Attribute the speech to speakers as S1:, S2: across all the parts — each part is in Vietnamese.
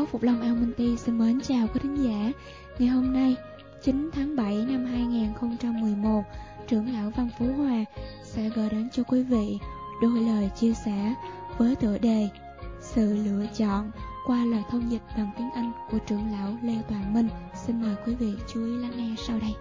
S1: Phục Long Almonty xin mến chào quý thính giả. Ngày hôm nay, 9 tháng 7 năm 2011, trưởng lão Văn Phú Hòa sẽ gửi đến cho quý vị đôi lời chia sẻ với tựa đề Sự lựa chọn qua lời thông dịch bằng tiếng Anh của trưởng lão Lê Toàn Minh. Xin mời quý vị chú ý lắng nghe sau đây.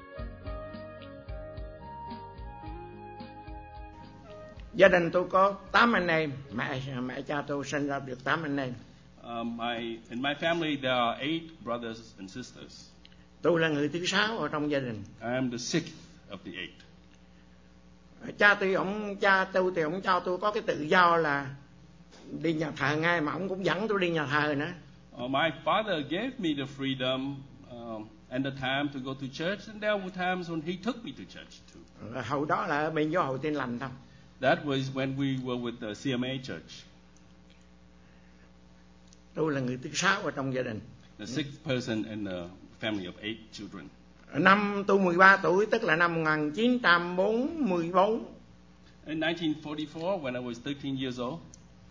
S2: Gia đình tôi có 8 anh em, mẹ cha tôi sinh ra được 8 anh em.
S3: In my family there are 8 brothers and sisters.
S2: Tôi là người thứ 6 ở trong gia đình.
S3: I am the 6th of the 8.
S2: Cha tôi thì ông cho tôi có cái tự do là đi nhà thờ ngay, mà ông cũng dẫn tôi đi nhà thờ nữa.
S3: My father gave me the freedom and the time to go to church, and there were times when he took me to church too.
S2: Hồi đó là ở bên giáo hội Tin Lành thôi.
S3: That was when we were with the CMA church.
S2: Tôi là người thứ 6 ở trong gia đình.
S3: The 6th person in the family of 8 children.
S2: Năm tôi 13 tuổi, tức là năm 1944.
S3: In 1944, when I was 13 years old,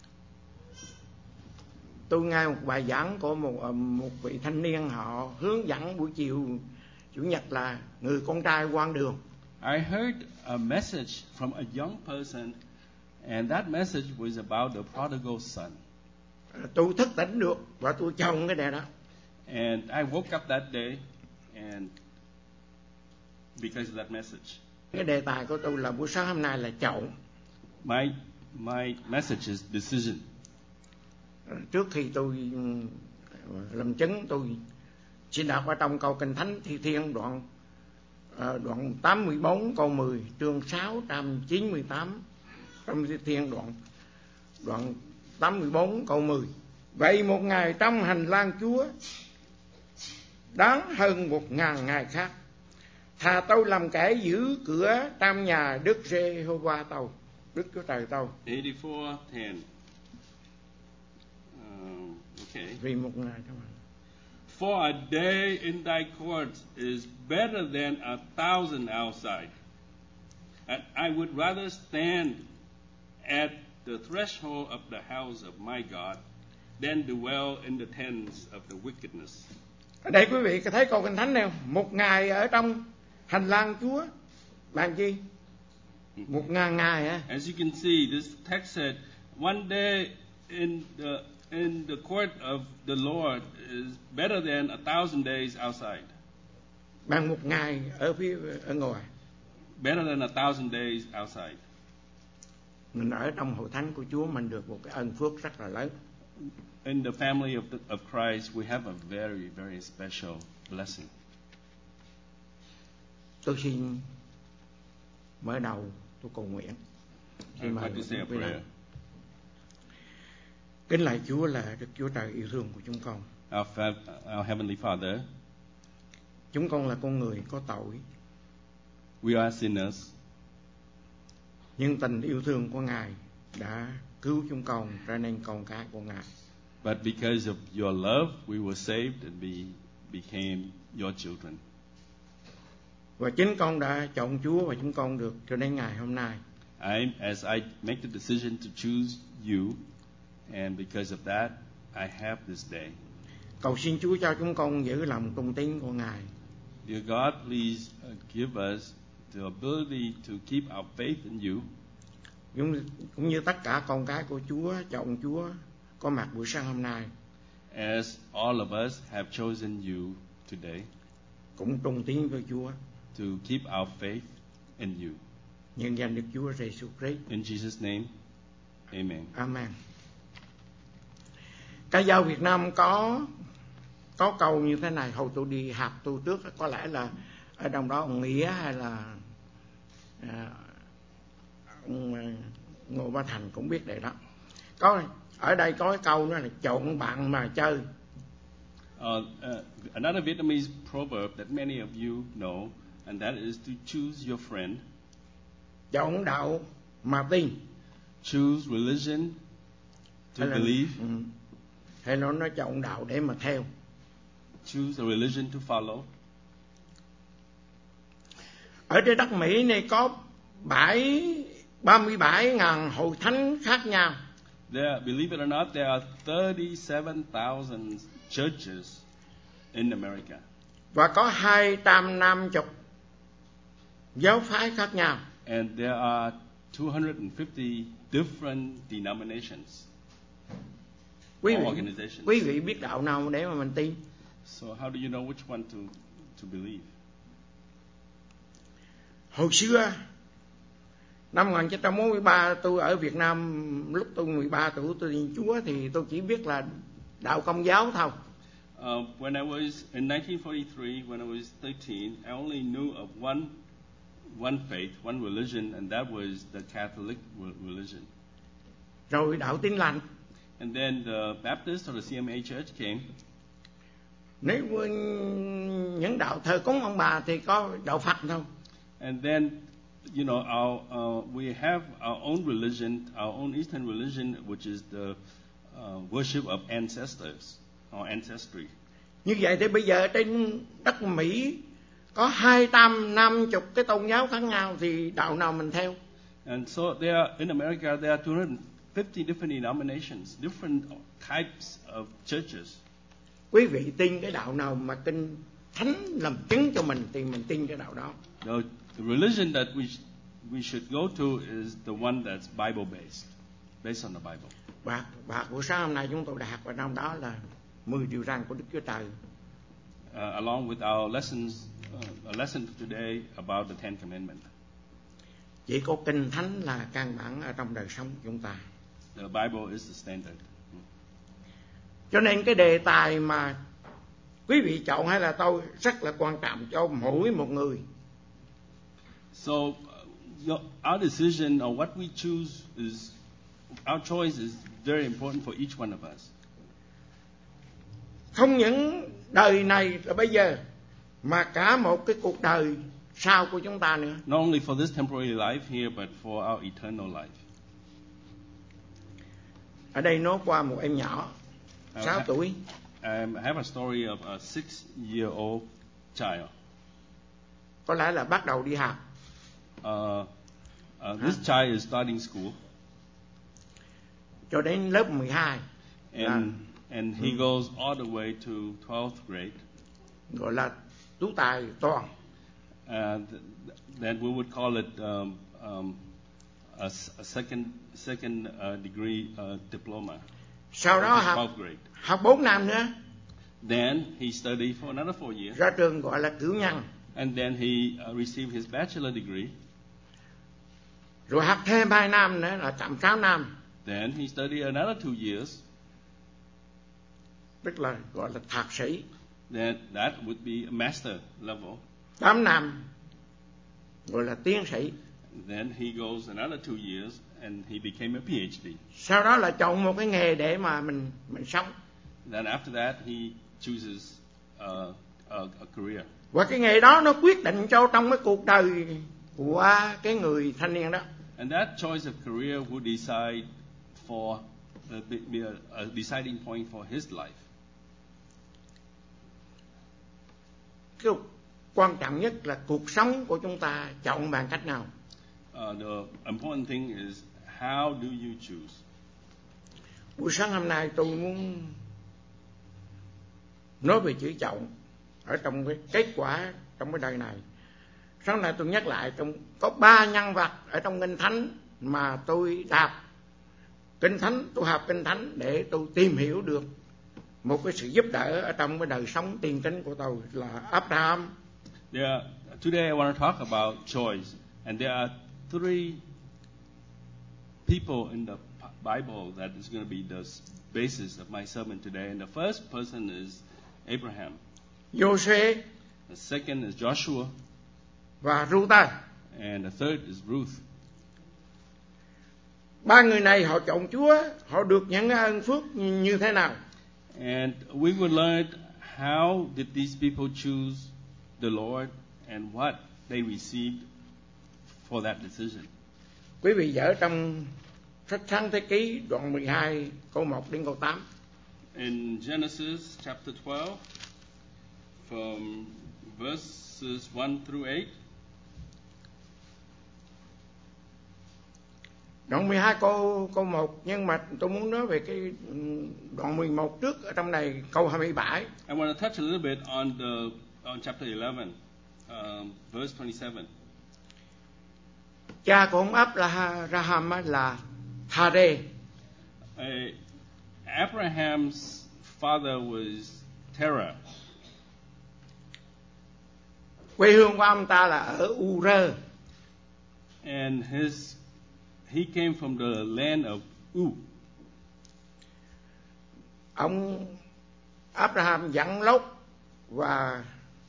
S2: tôi nghe một bài giảng của một vị thanh niên, họ hướng dẫn buổi chiều Chủ nhật là người con trai quan đường.
S3: I heard a message from a young person, and that message was about the prodigal son.
S2: Tôi thức tỉnh được và tôi chọn cái đề đó.
S3: And I woke up that day, and because of that message.
S2: Cái đề tài của tôi là buổi sáng hôm nay là chọn.
S3: My message is decision.
S2: Trước khi tôi làm chứng, tôi xin đọc ở trong câu Kinh Thánh Thi Thiên đoạn 84 câu 10, chương 698 trong Thi Thiên đoạn 84 câu 10. Vậy một ngày trong hành lang Chúa đáng hơn 1000 ngày khác. Thà tôi làm kẻ giữ cửa trong nhà Đức Giê-hô-va tâu, Đức Chúa Trời tâu.
S3: 84:10. Okay.
S2: Vì một ngày trong hành.
S3: For a day in thy courts is better than 1,000 outside. And I would rather stand at the threshold of the house of my God than dwell in the tents of the wickedness.
S2: Ở đây quý vị có thấy câu Kinh Thánh này không? Một ngày ở trong hành lang Chúa làm gì? 1000 ngày hả?
S3: As you can see, this text said, one day in the court of the Lord is better than 1,000 days outside.
S2: Bằng một ngày ở ngoài.
S3: Better than 1,000 days outside.
S2: Mình ở trong hội thánh của Chúa, mình được một cái ân phước rất là lớn.
S3: In the family of Christ, we have a very, very special blessing.
S2: Tôi xin mở đầu tôi cầu nguyện.
S3: I'd like to say a prayer.
S2: Kính lạy Chúa là Đức Chúa Trời yêu thương của chúng con.
S3: Our Heavenly Father,
S2: chúng con là con người có tội.
S3: We are sinners.
S2: Nhưng tình yêu thương của Ngài đã cứu chúng con trở nên con cái của Ngài.
S3: But because of your love, we were saved and we became your children.
S2: Và chính con đã chọn Chúa và chúng con được cho đến ngày hôm nay.
S3: As I make the decision to choose you, and because of that, I have this day.
S2: Cầu xin Chúa cho chúng con giữ lòng trung tín của Ngài.
S3: Dear God, please give us the ability to keep our faith in you.
S2: Cũng như tất cả con cái của Chúa chọn Chúa có mặt buổi sáng hôm nay.
S3: As all of us have chosen you today.
S2: Cũng trung tín với Chúa.
S3: To keep our faith in you.
S2: Nhân danh Đức Chúa Giêsu Christ.
S3: In Jesus' name, amen.
S2: Amen. Ca dao Việt Nam có câu như thế này. Hồi tôi đi học tu trước, có lẽ là ở trong đó ông Nghĩa hay là ông Ngô Bá Thành cũng biết đây đó. Có ở đây có cái câu đó là chọn bạn mà chơi.
S3: Another Vietnamese proverb that many of you know, and that is to choose your friend.
S2: Chọn đạo mà tin.
S3: Choose religion to believe.
S2: Hay nó chọn đạo để mà theo.
S3: Choose a religion to follow.
S2: Ở trên đất Mỹ này có 37.000 hội thánh khác nhau.
S3: Believe it or not, there are 37,000 churches in America.
S2: Và có 250 giáo phái khác nhau.
S3: And there are 250 different denominations
S2: Quý
S3: or
S2: vị,
S3: organizations.
S2: quý vị biết đạo nào để mà mình tin?
S3: So how do you know which one to believe?
S2: Hồi xưa, năm 1943, tôi ở Việt Nam, lúc tôi 13 tuổi tôi tin Chúa thì tôi chỉ biết là đạo Công giáo thôi.
S3: When I was in 1943, when I was 13, I only knew of one faith, one religion, and that was the Catholic religion.
S2: Rồi đạo Tin Lành.
S3: And then the Baptist or the CMA Church came.
S2: Nếu những đạo thờ cúng ông bà thì có đạo Phật thôi.
S3: And then, you know, we have our own religion, our own Eastern religion, which is the worship of ancestors, or ancestry.
S2: Như vậy thì bây giờ trên đất Mỹ có 250 cái tôn giáo khác nhau thì đạo nào mình theo?
S3: And so in America there are 250 different denominations, different types of churches.
S2: Quý vị tin cái đạo nào mà kinh Thánh làm chứng cho mình thì mình tin cái đạo đó.
S3: The religion that we should go to is the one that's Bible based on the Bible.
S2: Và buổi sáng hôm nay chúng tôi đã học ở trong đó là 10 điều răn của Đức Chúa Trời.
S3: Along with our lessons, a lesson today about the Ten Commandments.
S2: Chỉ có kinh Thánh là căn bản ở trong đời sống của chúng ta.
S3: The Bible is the standard.
S2: Cho nên cái đề tài mà quý vị chọn hay là tôi rất là quan trọng cho mỗi một người.
S3: So our decision or what we choose our choice is very important for each one of us.
S2: Không những đời này là bây giờ mà cả một cái cuộc đời sau của chúng ta nữa.
S3: Not only for this temporary life here, but for our eternal life.
S2: Ở đây nói qua một em nhỏ 6 tuổi.
S3: I have a story of a 6-year-old child.
S2: Có lẽ là bắt đầu đi học.
S3: This child is starting school.
S2: Cho đến lớp 12.
S3: And he goes all the way to 12th grade.
S2: Gọi là tú tài toàn.
S3: Then we would call it a second degree diploma.
S2: Sau đó học 4 năm nữa.
S3: Then he studied for another 4 years.
S2: Ra trường gọi là cử nhân.
S3: And then he received his bachelor degree.
S2: Rồi học thêm 2 năm nữa là tầm 6 năm.
S3: Then he studied another 2 years.
S2: Tức là gọi là thạc sĩ.
S3: Then that would be a master level.
S2: 8 năm gọi là tiến sĩ.
S3: Then he goes another 2 years and he became a PhD.
S2: Sau đó là chọn một cái nghề để mà mình sống.
S3: Then after that he chooses a career.
S2: Và cái nghề đó nó quyết định cho trong cái cuộc đời của cái người thanh niên đó.
S3: And that choice of career would decide for be a deciding point for his life.
S2: Cái quan trọng nhất là cuộc sống của chúng ta chọn bằng cách nào?
S3: The important thing is how do you choose?
S2: Buổi sáng hôm nay tôi muốn nói về chữ chọn ở trong cái kết quả trong cái đời này. Sáng nay tôi nhắc lại có 3 nhân vật ở trong Kinh Thánh mà tôi đọc Kinh Thánh, tôi học Kinh Thánh để tôi tìm hiểu được một cái sự giúp đỡ ở trong cái đời sống tiền kính của tôi là Abraham.
S3: Today I want to talk about choice, and there are 3 people in the Bible that is going to be the basis of my sermon today. And the first person is Abraham.
S2: Giô-suê.
S3: The second is Joshua.
S2: Và Ruth.
S3: And the third is Ruth.
S2: 3 người này họ chọn Chúa, họ được những ơn phước như thế nào?
S3: And we will learn how did these people choose the Lord and what they received for that decision.
S2: Quý vị dở trong sách Sáng Thế Ký đoạn 12 câu 1 đến câu 8.
S3: In Genesis chapter 12 from verses 1 through 8.
S2: Đoạn 12 câu 1, nhưng mà tôi muốn nói về cái đoạn 11 trước ở trong này câu 27.
S3: I want to touch a little bit on chapter 11, verse 27.
S2: Cha của ông Abraham là Thare.
S3: Abraham's father was Terah.
S2: Quê hương của ông ta là ở Ur.
S3: And he came from the land of U.
S2: Ông Abraham dẫn Lốt và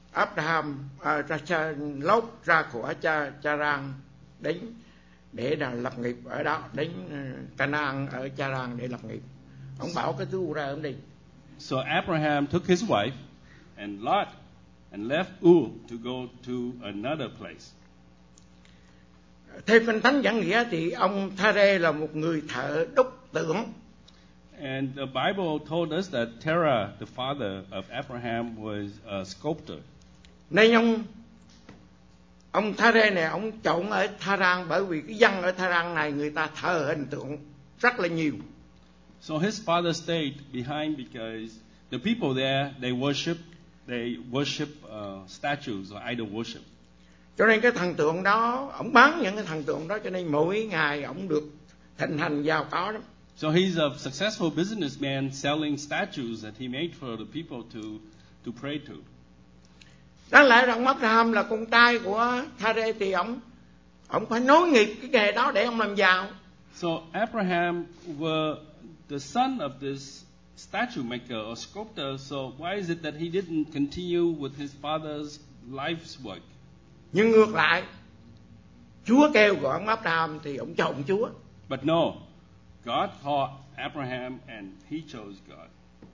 S2: Lốt ra khỏi Charan đến để là lập nghiệp ở đó, đến Canaan ở Charan để lập nghiệp. Ông bảo cái thứ Ura ông đi.
S3: So Abraham took his wife and Lot and left Ur to go to another place.
S2: Theo Kinh Thánh giảng nghĩa thì ông Thare là một người thợ đúc tượng.
S3: And the Bible told us that Terah, the father of Abraham, was a sculptor.
S2: Nên ông Thare này ông chọn ở Tharan bởi vì cái dân ở Tharan này người ta thờ hình tượng rất là nhiều.
S3: So his father stayed behind because the people there they worship statues or idol worship.
S2: Cho nên cái thần tượng đó, ông bán những cái thần tượng đó, cho nên mỗi ngày ông được thịnh hành giàu có lắm.
S3: So he's a successful businessman selling statues that he made for the people to pray to.
S2: Đáng lẽ rằng Abraham là con trai của Thare thì ông phải nối nghiệp cái nghề đó để ông làm giàu.
S3: So Abraham were the son of this statue maker or sculptor. So why is it that he didn't continue with his father's life's work?
S2: Nhưng ngược lại, Chúa kêu gọi ông Abraham thì ông chọn Chúa.
S3: But no, God called Abraham and he chose God.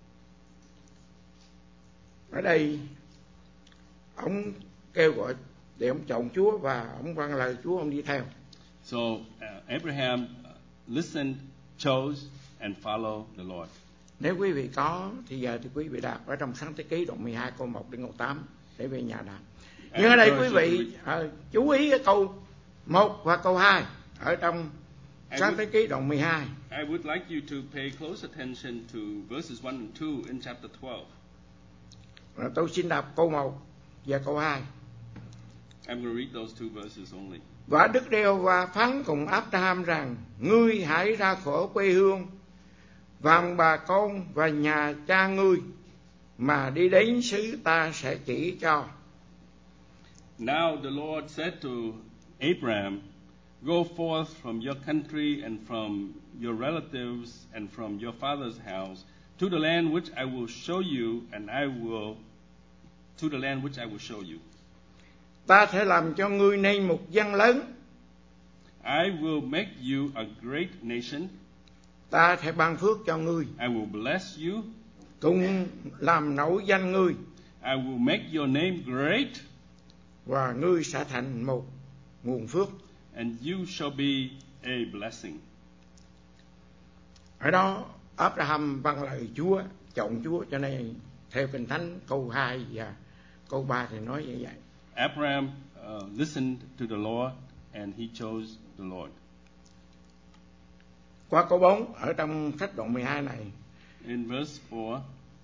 S2: Ở đây ông kêu gọi để ông chọn Chúa và ông vâng lời Chúa, ông đi theo.
S3: So Abraham listened, chose and followed the Lord.
S2: Nếu quý vị có thì giờ thì quý vị đọc ở trong Sáng Thế Ký đoạn 12 câu 1 đến câu 8 để về nhà đọc. Nhưng ở đây quý vị chú ý cái câu 1 và câu 2 ở trong Sáng Thế Ký đoạn 12.
S3: I would like you to pay close attention to verses 1 and 2 in chapter 12.
S2: Tôi xin đọc câu 1 và câu 2.
S3: I'm going to read those two verses only.
S2: Và Đức Giê-hô-va phán cùng Abraham rằng: ngươi hãy ra khỏi quê hương và bà con và nhà cha ngươi mà đi đến xứ ta sẽ chỉ cho.
S3: Now the Lord said to Abraham, go forth from your country and from your relatives and from your father's house to the land which I will show you, and to the land which I will show you.
S2: Ta sẽ làm cho ngươi nên một dân lớn.
S3: I will make you a great nation.
S2: Ta sẽ ban phước cho ngươi.
S3: I will bless you.
S2: Cùng làm nổi danh ngươi.
S3: I will make your name great.
S2: Và ngươi sẽ thành một nguồn phước.
S3: And you shall be a blessing.
S2: Ở đó Abraham vâng lời Chúa, chọn Chúa, cho nên theo Kinh Thánh câu 2 và câu 3 thì nói như vậy.
S3: Abraham listened to the Lord and he chose the Lord.
S2: Qua câu 4 ở trong sách đoạn 12 này.
S3: In verse 4.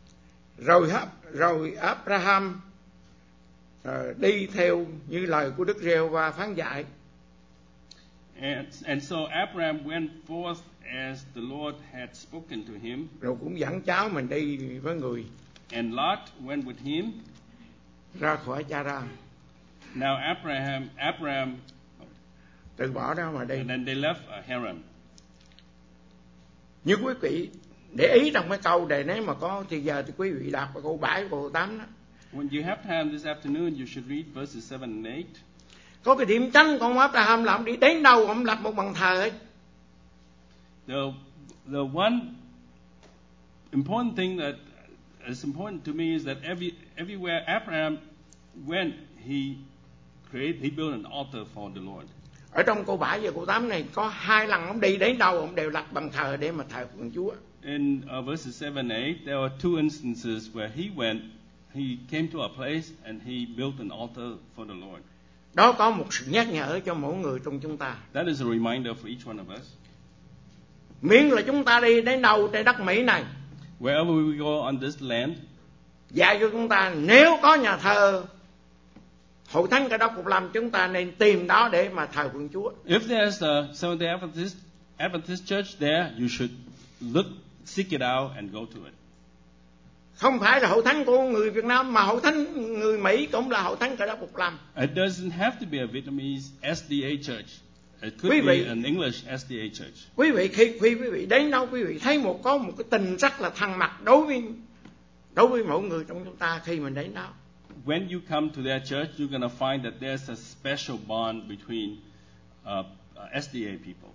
S2: Rồi Abraham đi theo như lời của Đức Giê-hô-va phán dạy.
S3: And so Abraham went forth as the Lord had spoken to him.
S2: Rồi cũng dẫn cháu mình đi với người.
S3: And Lot went with him.
S2: Ra khỏi Charan.
S3: Now Abraham
S2: từ bỏ đó mà đi.
S3: And then they left Haran.
S2: Như quý vị để ý trong cái câu này, nếu mà có thì giờ thì quý vị đọc câu 7 câu 8 đó.
S3: When you have time this afternoon, you should read verses 7 and 8.
S2: Có cái điểm tránh của ông Abraham là ông đi đến đâu ông lập một bàn thờ ấy.
S3: The one important thing that is important to me is that everywhere Abraham went, he built an altar for the Lord.
S2: Ở trong câu 7 và câu 8 này có 2 lần ông đi đến đâu ông đều lập bàn thờ để mà thờ phượng Chúa.
S3: In verses 7 and 8, there were two instances where he went, he came to a place and he built an altar for the Lord.
S2: Đó có một sự nhắc nhở cho mỗi người trong chúng ta.
S3: That is a reminder for each one of us.
S2: Miễn là chúng ta đi đến đâu trên đất Mỹ này,
S3: Wherever we go on this land,
S2: dạy cho chúng ta nếu có nhà thờ Hội Thánh Cơ Đốc Phục Lâm, chúng ta nên tìm đó để mà thờ phượng Chúa.
S3: if there's a Seventh-day Adventist church there, you should seek it out and go to it.
S2: Không phải là Hội Thánh của người Việt Nam, mà Hội Thánh người Mỹ cũng là Hội Thánh Cơ Đốc Phục Lâm.
S3: It doesn't have to be a Vietnamese SDA church. It could
S2: Quý
S3: be
S2: vị-
S3: an English SDA church.
S2: Quý vị khi quý vị đến đâu, quý vị thấy có một cái tình rất là thân mật đối với mỗi người trong chúng ta khi mình đến đó.
S3: When you come to their church, you're going to find that there's a special bond between SDA people.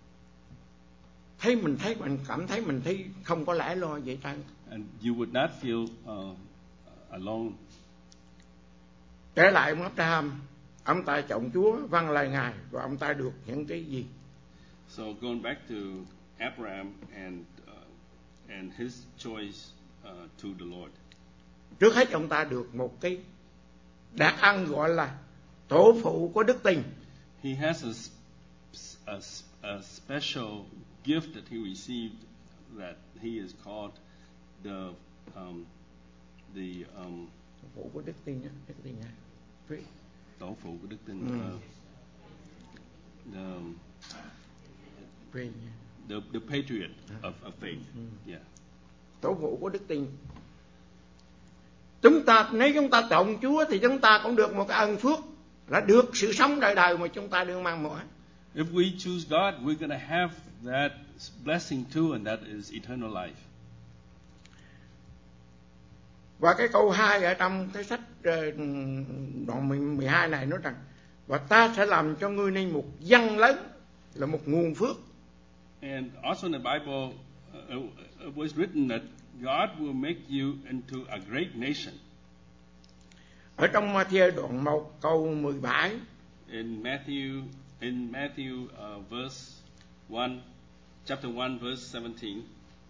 S2: Mình cảm thấy mình thấy không có lẽ lo vậy trơn.
S3: And you would not feel alone.
S2: Trở lại ông Abraham, ông ta chọn Chúa, vâng lời Ngài, và ông ta được những cái gì?
S3: So going back to Abraham and his choice to the Lord.
S2: Trước hết ông ta được một cái đặc ân gọi là tổ phụ của đức tin.
S3: He has a special gift that he received that he is called the
S2: Tổ phụ của đức tin á, đức tin nha.
S3: tổ phụ của đức tin. The patriot of faith. Yeah.
S2: Tổ phụ của đức tin. Nếu chúng ta chọn Chúa thì chúng ta cũng được một cái ân phước là được sự sống đời đời mà chúng ta đương mang mỏi.
S3: If we choose God, we're going to have that blessing too, and that is eternal life.
S2: Và cái câu 2 ở trong cái sách đoạn 12 này nói rằng: và ta sẽ làm cho ngươi nên một dân lớn, là một nguồn phước.
S3: And also in the Bible, it was written that God will make you into a great nation.
S2: Ở trong Ma-thi-ơ đoạn 1 câu 17.
S3: In Matthew chapter 1 verse 17.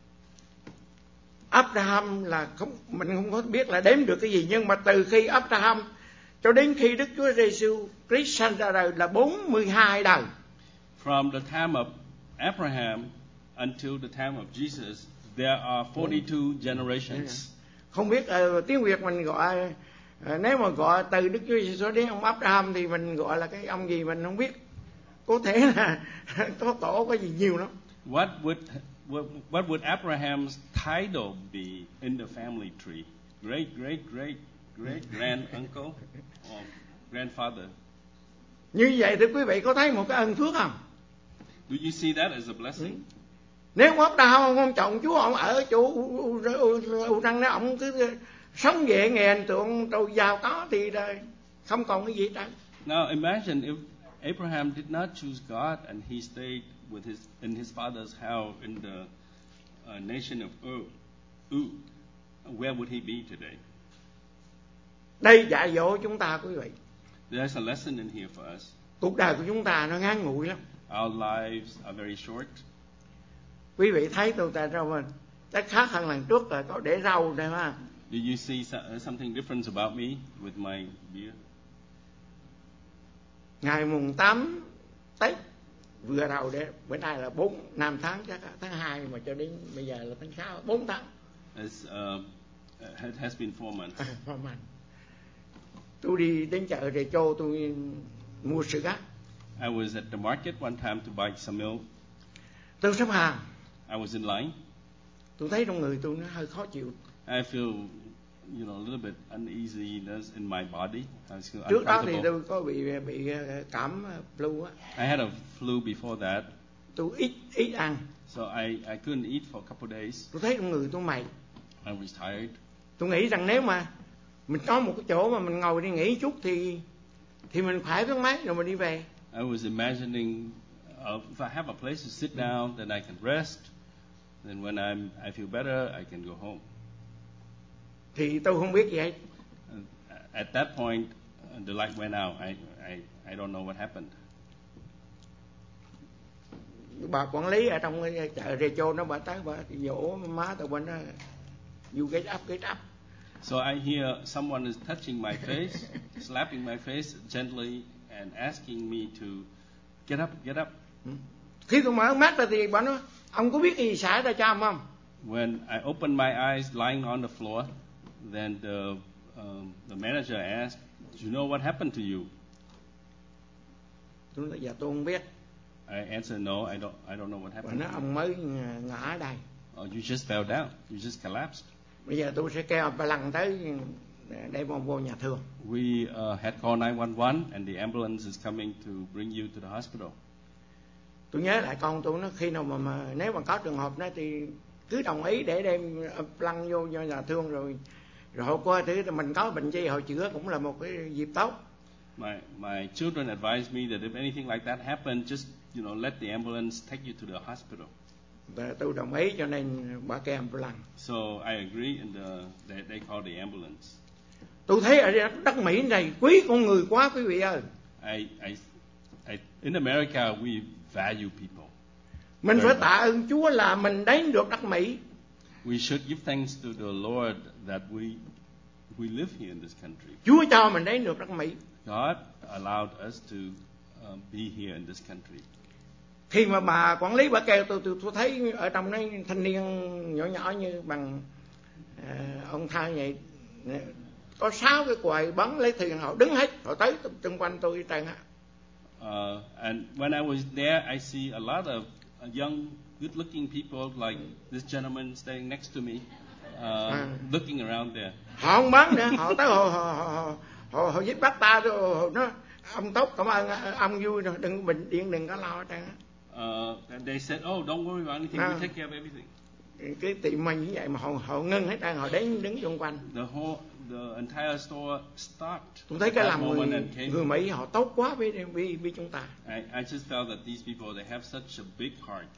S2: Abraham mình không có biết là đếm được cái gì, nhưng mà từ khi Abraham cho đến khi Đức Chúa Giêsu Christ sanh ra đời là 42 đời.
S3: From the time of Abraham until the time of Jesus, there are 42 generations.
S2: Không biết tiếng Việt mình gọi, nếu mà gọi từ Đức Chúa Giêsu đến ông Abraham thì mình gọi là cái ông gì mình không biết. Có thể là có tổ có gì nhiều lắm.
S3: What would Abraham's title be in the family tree? Great grand uncle or grandfather?
S2: Như vậy thì quý vị có thấy một cái ân phước không?
S3: Do you see that as a blessing?
S2: Nếu Abraham không chọn Chúa, ông ở chỗ rằng nếu ông cứ sống về nghèo tượng rồi giàu có thì không còn cái gì hết.
S3: Now imagine if Abraham did not choose God and he stayed in his father's house in the nation of Ur. Where would he be today?
S2: Đây dạy dỗ chúng ta, quý vị.
S3: There's a lesson in here for us.
S2: Cuộc đời của chúng ta nó ngắn ngủi lắm.
S3: Our lives are very short.
S2: Quý vị thấy tôi ta rau mình chắc khác hơn lần trước là có để rau đây ha.
S3: Do you see something different about me with my beard?
S2: Ngày mùng 8 Tết vừa đầu đấy, bữa nay là 5 tháng, chắc tháng 2 mà cho đến bây giờ là tháng 6, 4 tháng.
S3: It has been 4 months.
S2: 4 months. Tôi đi đến chợ Rề Châu tôi mua sữa.
S3: I was at the market one time to buy some milk.
S2: Tôi xếp hàng.
S3: I was in line.
S2: Tôi thấy trong người tôi nó hơi khó chịu.
S3: I feel, a little bit uneasiness in my body.
S2: Trước đó thì tôi có bị cảm flu á.
S3: I had a flu before that.
S2: Tôi ít ăn.
S3: So I couldn't eat for a couple of days.
S2: Tôi thấy trong người tôi mệt.
S3: I was tired.
S2: Tôi nghĩ rằng nếu mà mình có một cái chỗ mà mình ngồi đi nghỉ chút thì mình khỏe biết mấy rồi mình đi về.
S3: I was imagining if I have a place to sit down, then I can rest. Then when I feel better, I can go home.
S2: Thì tôi không biết gì hết.
S3: At that point, the light went out. I don't know what happened.
S2: Bà quản lý ở trong cái chợ Rê Châu nó bà tới bà dỗ má tôi bên đó, you get up.
S3: So I hear someone is touching my face, slapping my face gently and asking me to get up.
S2: Khi tôi mở mắt ra thì bà nói, ông có biết gì xảy ra cho ông không?
S3: When I opened my eyes lying on the floor, then the manager asked, "Do you know what happened to you?"
S2: Tôi nói, dạ tôi không biết.
S3: I answered, "No, I don't know what
S2: Bà
S3: happened."
S2: nói, ông mới ngã ở đây.
S3: Oh, you just fell down. You just collapsed.
S2: Bây giờ tôi sẽ kêu bà lần tới để vô nhà thương.
S3: We had called 911, and the ambulance is coming to bring you to the hospital.
S2: Tôi nhớ lại con tôi nó khi nào mà nếu mà có trường hợp đó thì cứ đồng ý để đem lăn vô nhà thương rồi hồi qua thứ mình có bệnh gì hồi chữa cũng là một cái dịp tốt.
S3: My children advised me that if anything like that happened, just let the ambulance take you to the hospital.
S2: Tôi đồng ý cho nên bà kêu ambulance.
S3: So I agree, and they called the ambulance.
S2: Tôi thấy ở đất Mỹ này quý con người quá quý vị ơi.
S3: In America we value people.
S2: Mình phải tạ ơn Chúa là mình đến được đất Mỹ.
S3: We should give thanks to the Lord that we live here in this country.
S2: Chúa cho mình đến được đất Mỹ.
S3: God allowed us to be here in this country.
S2: Khi mà bà quản lý bà kêu tôi thấy ở trong đấy thanh niên nhỏ nhỏ như bằng ông thai vậy, có 6 cái quầy bắn lấy thuyền, họ đứng hết, họ tới xung quanh tôi trơn á.
S3: And when I was there, I see a lot of young, good-looking people like this gentleman standing next to me, looking around there.
S2: Họ không bán nữa, họ tới họ giúp bắt ta rồi nó ông tốt, cảm ơn ông vui rồi, đừng bệnh điện đừng có lo trơn á.
S3: And they said, "Oh, don't worry about anything. We take care of everything."
S2: Cái tiệm mình như vậy mà họ ngưng hết trơn, họ đến đứng xung quanh.
S3: The entire store stopped.
S2: Tôi thấy cái làm người Mỹ họ tốt quá với chúng ta.
S3: I just felt that these people, they have such a big heart.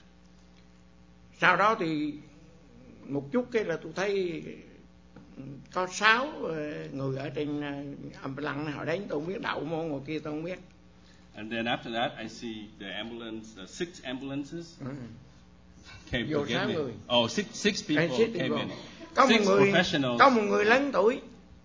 S2: Sau đó thì một chút cái là tôi thấy có 6 người ở trên ambulance họ đến, tôi không biết đậu môn ngồi kia tôi không biết.
S3: And then after that, I see the ambulance, 6 ambulances came to get me. Oh, six people came in.
S2: Có một người lớn tuổi.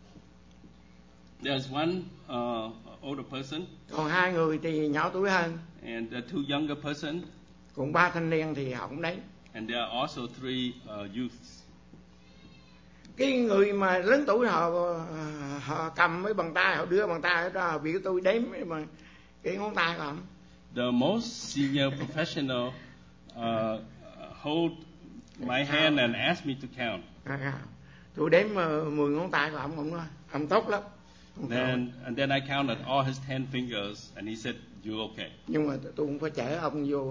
S3: There's one older person.
S2: Còn 2 người thì nhỏ tuổi hơn.
S3: And the 2 younger person.
S2: Còn 3 thanh niên thì họ cũng đến.
S3: And there are also 3 youths.
S2: Cái người mà lớn tuổi họ cầm với bàn tay, họ đưa bàn tay ra biểu tôi đếm mà cái ngón tay của họ.
S3: The most senior professional hold my hand and asked me to count.
S2: Tôi đếm 10 ngón tay của ông nói ông tốt lắm.
S3: And then I counted all his 10 fingers, and he said, "You're okay."
S2: Nhưng mà tôi cũng phải chở ông vô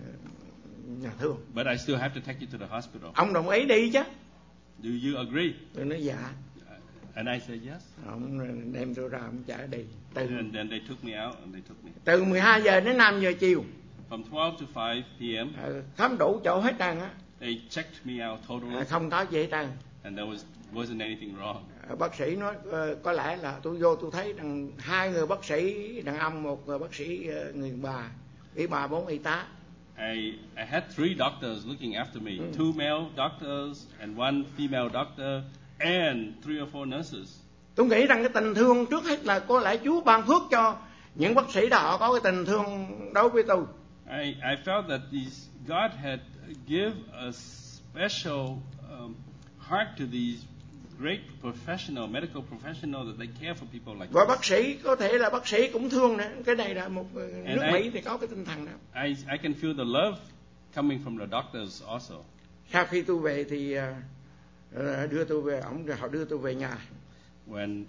S2: nhà thương.
S3: But I still have to take you to the hospital.
S2: Ông đồng ý đi chứ?
S3: Do you agree?
S2: Tôi nói dạ.
S3: And I said yes.
S2: Ông đem tôi ra ông chở đi.
S3: And then they took me out and they took me.
S2: Từ 12 giờ đến 5 giờ chiều.
S3: From 12 to 5 p.m.
S2: Khám đủ chỗ hết trơn á.
S3: They checked me out totally.
S2: Không có gì hết trơn.
S3: And there wasn't anything wrong.
S2: Bác sĩ nói có lẽ là tôi vô tôi thấy rằng 2 người bác sĩ đàn ông, 1 người bác sĩ người bà, y bà 4 y tá.
S3: I had 3 doctors looking after me, 2 male doctors and 1 female doctor and 3 or 4 nurses.
S2: Tôi nghĩ rằng cái tình thương trước hết là có lẽ Chúa ban phước cho những bác sĩ đó, họ có cái tình thương đối với tôi.
S3: I felt that God had give a special heart to these great medical professional that they care for people like
S2: Và bác sĩ có thể là bác sĩ cũng thương nữa. Cái này là một nước Mỹ thì có cái tinh thần đó.
S3: I can feel the love coming from the doctors also.
S2: Sau khi tôi về thì đưa tôi về, họ đưa tôi về nhà.
S3: When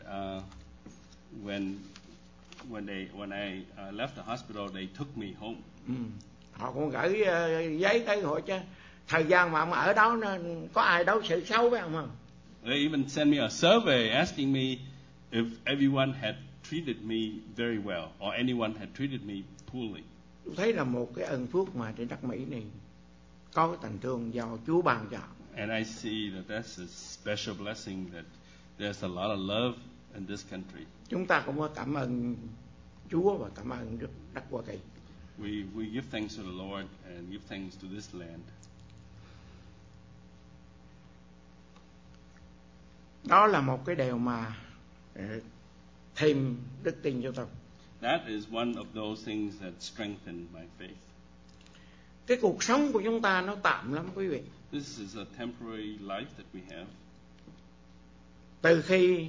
S3: I left the hospital, they took me home.
S2: Họ cũng gửi giấy tới hỏi chứ thời gian mà ông ở đó có ai đối xử xấu với ông không?
S3: They even sent me a survey asking me if everyone had treated me very well or anyone had treated me poorly.
S2: Tôi thấy là một cái ân phước mà trên đất Mỹ này có cái tình thương do Chúa ban cho.
S3: And I see that that's a special blessing, that there's a lot of love in this country.
S2: Chúng ta cũng có cảm ơn Chúa và cảm ơn đất Hoa Kỳ.
S3: We give thanks to the Lord and give thanks to this land.
S2: Đó là một cái điều mà thêm đức tin cho tôi.
S3: That is one of those things that strengthen my faith.
S2: cái cuộc sống của chúng ta nó tạm lắm quý vị.
S3: This is a temporary life that we have.
S2: Từ khi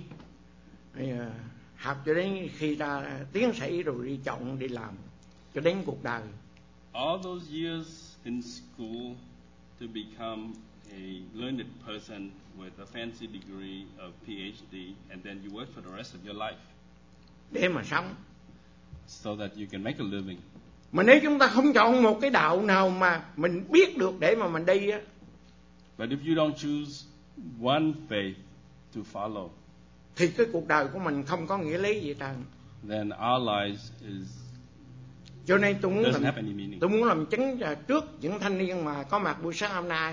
S2: học cho đến khi ta tiến sĩ rồi đi chọn đi làm cho đến cuộc đời.
S3: All those years in school to become a learned person with a fancy degree of PhD, and then you work for the rest of your life
S2: Để mà sống.
S3: so that you can make a living.
S2: Mà nếu chúng ta không chọn một cái đạo nào mà mình biết được để mà mình đi á,
S3: But if you don't choose one faith to follow,
S2: thì cái cuộc đời của mình không có nghĩa lý gì trơn.
S3: then our lives
S2: Cho nên
S3: doesn't have any meaning.
S2: tôi muốn làm chứng trước những thanh niên mà có mặt buổi sáng hôm nay.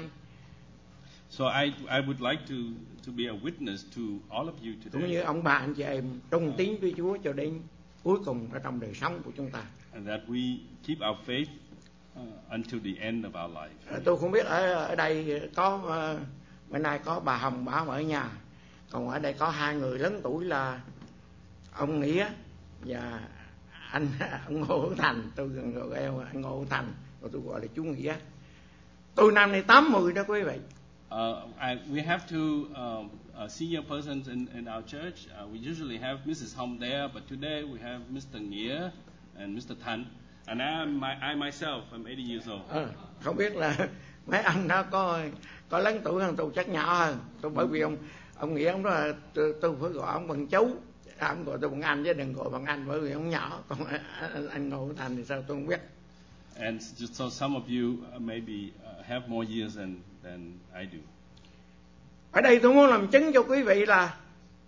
S3: So I would like to be a witness to all of you
S2: Cũng như
S3: today,
S2: ông bà anh chị em trung tín với Chúa cho đến cuối cùng ở trong đời sống của chúng ta.
S3: and that we keep our faith until the end of our life.
S2: Tôi không biết ở đây có bữa nay có bà Hồng bà ở nhà, còn ở đây có hai người lớn tuổi là ông Nghĩa và ông Ngô Hữu Thành. Tôi gần gọi anh Ngô Hữu Thành, rồi tôi gọi là chú Nghĩa. Tôi năm nay 80 đó quý vị.
S3: We have two senior persons in our church. We usually have Mrs. Hom there, but today we have Mr. Nghĩa and Mr. Tan. And I myself, I'm 80 years old.
S2: Không biết là mấy anh đó có lớn tuổi hơn tôi, chắc nhỏ hơn. Bởi vì ông Nghĩa ông đó là tôi phải gọi ông bằng chú, ông gọi tôi bằng anh chứ đừng gọi bằng anh, bởi vì ông nhỏ. Còn anh Ngô Thành thì sao tôi không biết.
S3: And just so some of you maybe have more years than I do.
S2: Ở đây tôi muốn làm chứng cho quý vị là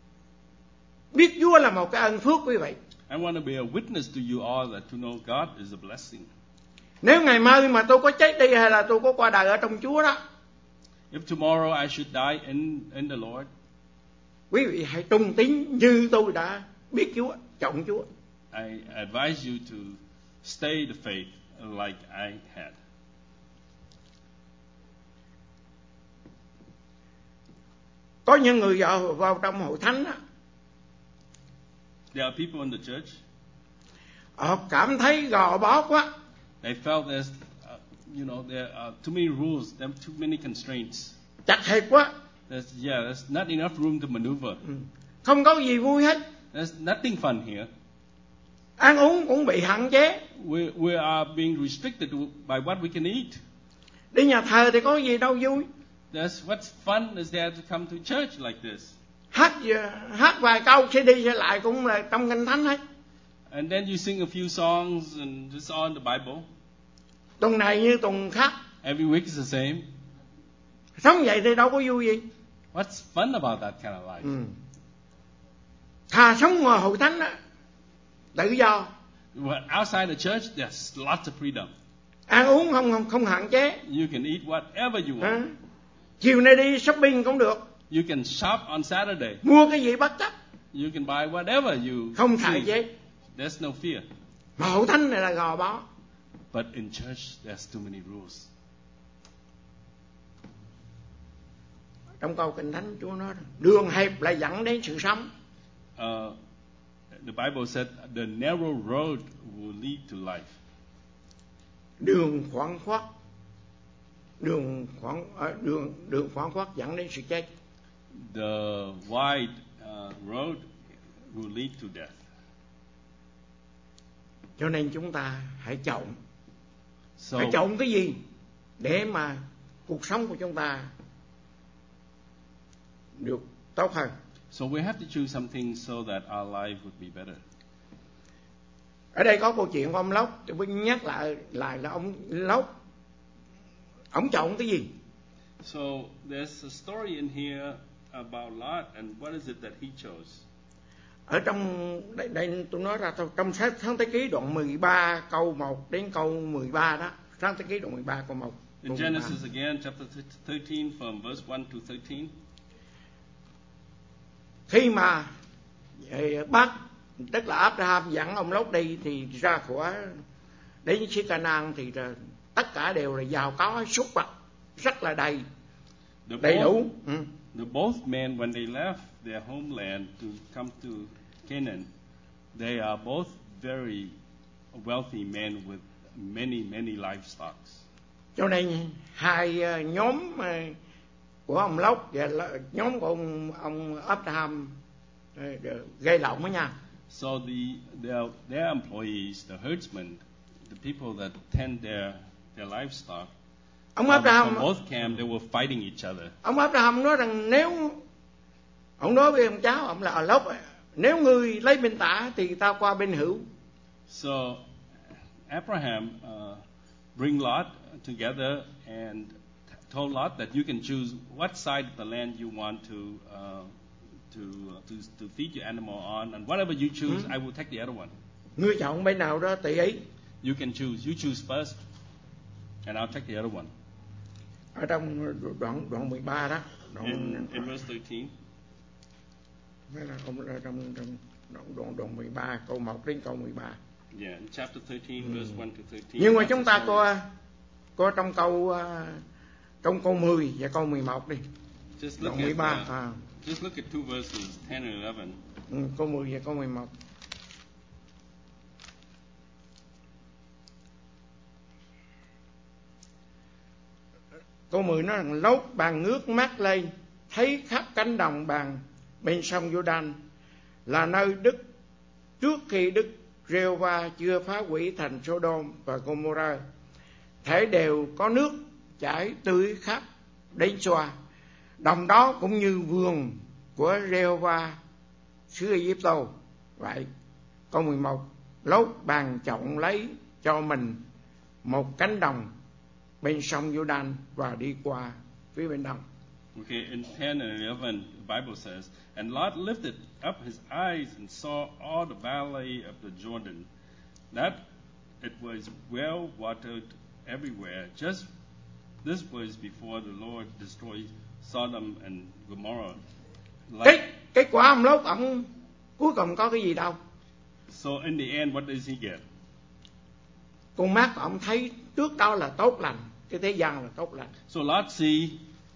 S2: biết Chúa là một cái ân phước quý vị.
S3: I want to be a witness to you all that to know God is a blessing.
S2: Nếu ngày mai mà tôi có chết đi hay là tôi có qua đời ở trong Chúa đó,
S3: If tomorrow I should die in the Lord,
S2: quý vị hãy trung tín như tôi đã biết Chúa, trọng Chúa.
S3: I advise you to stay the faith like I had.
S2: Có những người vào trong hội thánh đó,
S3: There are people in the church,
S2: họ cảm thấy gò bó quá.
S3: they felt there are too many rules, there are too many constraints.
S2: Chặt hẹp quá,
S3: There's not enough room to maneuver.
S2: không có gì vui hết.
S3: There's nothing fun here.
S2: Ăn uống cũng bị hạn chế.
S3: We are being restricted by what we can eat.
S2: Đi nhà thờ thì có gì đâu vui.
S3: What fun is there to come to church like this?
S2: Hát vài câu sẽ đi sẽ lại cũng là trong Kinh Thánh hết.
S3: And then you sing a few songs and just on the Bible.
S2: Tuần này như tuần khác.
S3: Every week is the same.
S2: Sống vậy thì đâu có vui gì.
S3: What's fun about that kind of life?
S2: Thà sống ngoài hội thánh đó, tự do.
S3: Well, outside the church, there's lots of freedom.
S2: Ăn uống không hạn chế.
S3: You can eat whatever you want.
S2: Chiều nay đi shopping cũng được.
S3: You can shop on Saturday.
S2: Mua cái gì bất chấp.
S3: You can buy whatever you
S2: Không hạn chế.
S3: There's no fear.
S2: Mà hội thánh này là gò bó.
S3: But in church, there's too many rules.
S2: Trong câu Kinh Thánh Chúa nói đường hẹp lại dẫn đến sự sống.
S3: The Bible said the narrow road will lead to life.
S2: Đường khoảng khoát dẫn đến sự chết.
S3: The wide road will lead to death.
S2: Cho nên chúng ta hãy chọn.
S3: So,
S2: hãy chọn cái gì để mà cuộc sống của chúng ta được tốt hơn.
S3: So we have to choose something so that our life would be better.
S2: Ở đây có câu chuyện của ông Lóc, tôi muốn nhắc lại là ông Lóc, ông chọn cái gì?
S3: So there's a story in here about Lot and what is it that he chose.
S2: Ở trong đây tôi nói ra trong Sáng Thế Ký đoạn 13 câu 1 đến câu 13 đó, Sáng Thế Ký đoạn 13 câu 1.
S3: In Genesis again, chapter 13 from verse 1 to 13.
S2: Khi mà bác tức là Abraham dẫn ông Lốt đi thì ra khỏi đến xứ Canaan thì tất cả đều là giàu có, súc vật rất là đầy đủ.
S3: The both men when they left their homeland to come to Canaan, they are both very wealthy men with many livestock.
S2: Cho nên hai nhóm của ông Lóc và nhóm của ông Abraham gây lộn với nhau.
S3: So their employees, the herdsmen, the people that tend their livestock,
S2: Ông Abraham,
S3: from both camps, they were fighting each other.
S2: Ông Abraham nói rằng nếu ông nói với ông cháu ông là Lóc, nếu ngươi lấy bên tả thì tao qua bên hữu.
S3: So Abraham bring Lot together and told Lot that you can choose what side of the land you want to feed your animal on, and whatever you choose, I will take the other one.
S2: Ngươi chọn bên nào đó tùy ý.
S3: You can choose. You choose first, and I'll take the other one.
S2: Ở trong đoạn 13 đó.
S3: In verse 13.
S2: Đó là đoạn 13 câu 1 đến câu 13.
S3: Yeah, in chapter 13, verse 1 to 13.
S2: Nhưng mà chúng ta có trong câu 10 và câu 11 đi. Đoạn 13.
S3: Just look at two verses, 10 and 11.
S2: Câu 10 và câu 11. Câu 10 nói rằng Lốt bàn ngước mắt lên, thấy khắp cánh đồng bàn bên sông Giô-đanh là nơi trước khi Đức Giê-hô-va chưa phá hủy thành Sô-đôm và Gô-mô-ra, thể đều có nước chảy tưới khắp đến xoa. Đồng đó cũng như vườn của Giê-hô-va xứ Ai-cập. Vậy câu 11, Lốt bàn chọn lấy cho mình một cánh đồng bên sông Giô-đanh và đi qua phía bên đông.
S3: Okay, in 10 and 11, the Bible says, And Lot lifted up his eyes and saw all the valley of the Jordan, that it was well watered everywhere. Just this was before the Lord destroyed Sodom and Gomorrah.
S2: Kết quả ông Lốt ông cuối cùng có cái gì đâu.
S3: So in the end, what does he get?
S2: Con mắt ông thấy trước đó là tốt lành, cái thế gian là tốt lành.
S3: So Lot see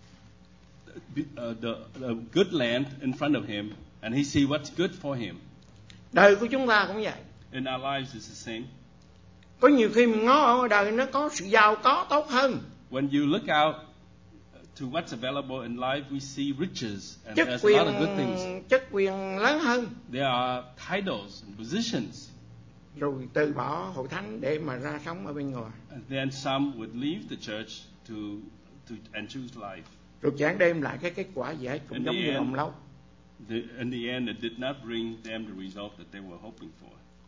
S3: the good land in front of him, and he see what's good for him.
S2: Đời của chúng ta cũng vậy.
S3: In our lives, it's the same.
S2: Có nhiều khi mình ngó ở đời nó có sự giàu có tốt hơn.
S3: When you look out to what's available in life, we see riches and
S2: Chức
S3: there's a lot of good
S2: quyền,
S3: things.
S2: chức quyền lớn hơn.
S3: There are titles and positions.
S2: Rồi từ bỏ hội thánh để mà ra sống ở bên ngoài.
S3: And then some would leave the church to and choose life.
S2: Rồi chẳng đem lại cái kết quả gì hết, cũng giống như ông Lốt.
S3: In the end, it did not bring them the result that they were hoping for.